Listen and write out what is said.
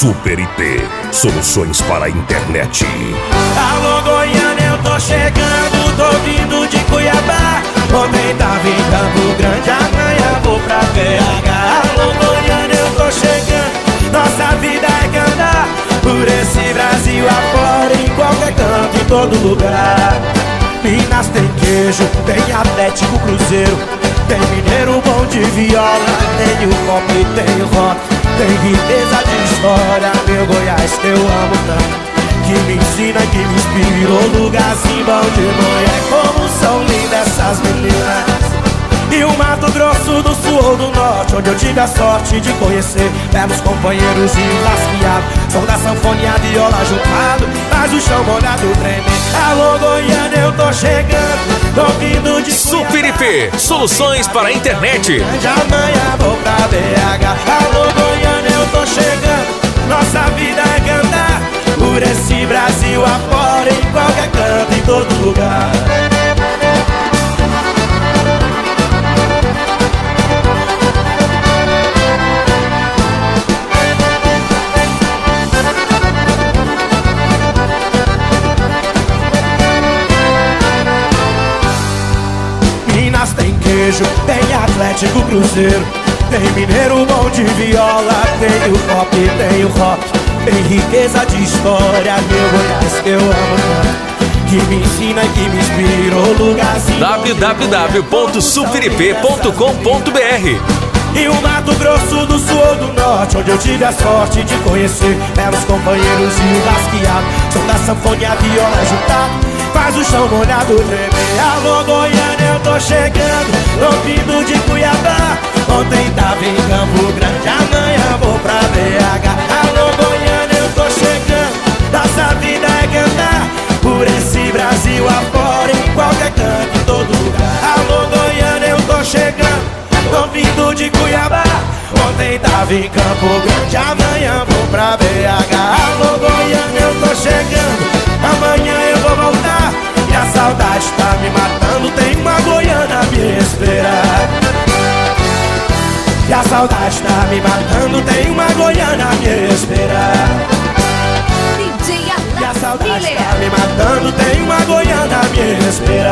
Super IP, soluções para a internet. Alô Goiânia, eu tô chegando, tô vindo de Cuiabá. Ontem tava em Campo Grande, amanhã vou pra BH. Alô Goiânia, eu tô chegando, nossa vida é cantar por esse Brasil afora, em qualquer canto, em todo lugar. Minas tem queijo, tem Atlético, Cruzeiro, tem Mineiro bom de viola, tem o pop, tem o rock, tem riqueza de história. Meu Goiás que eu amo tanto, que me ensina, que me inspira, o lugarzinho bom de mulher. Como são lindas essas meninas. E o Mato Grosso do Sul ou do Norte, onde eu tive a sorte de conhecer belos companheiros e o lasqueado, som da sanfona e a viola juntado, faz o chão molhado tremer. Alô Goiânia, eu tô chegando, tô vindo de Super IP, soluções para a internet. De amanhã vou pra BH. Alô Goiânia, eu tô chegando, nossa vida é cantar por esse Brasil afora, em qualquer canto, em todo lugar. Minas tem queijo, tem Atlético, Cruzeiro, tem Mineiro bom de viola, tem o pop, tem o rock, tem riqueza de história. Meu Goiás que eu amo tanto, que me ensina, que me inspira, o lugarzinho www.superip.com.br. E o Mato Grosso do Sul ou do Norte, onde eu tive a sorte de conhecer belos companheiros e o lasqueado, som da sanfona e a viola juntado, faz o chão molhado tremer. Alô Goiânia, eu tô chegando, tô vindo de Cuiabá. Ontem tava em Campo Grande, amanhã vou pra BH. Alô Goiânia, eu tô chegando, nossa vida é cantar por esse Brasil afora, em qualquer canto, em todo lugar. Alô Goiânia, eu tô chegando, tô vindo de Cuiabá. Ontem tava em Campo Grande, amanhã vou pra BH. Alô Goiânia, eu tô chegando, amanhã eu vou voltar. E a saudade tá me matando, tem uma Goiânia a me esperar. E a saudade tá me matando, tem uma Goiânia a me esperar. DJ E a saudade Miller. tá me matando, tem uma Goiânia a me esperar.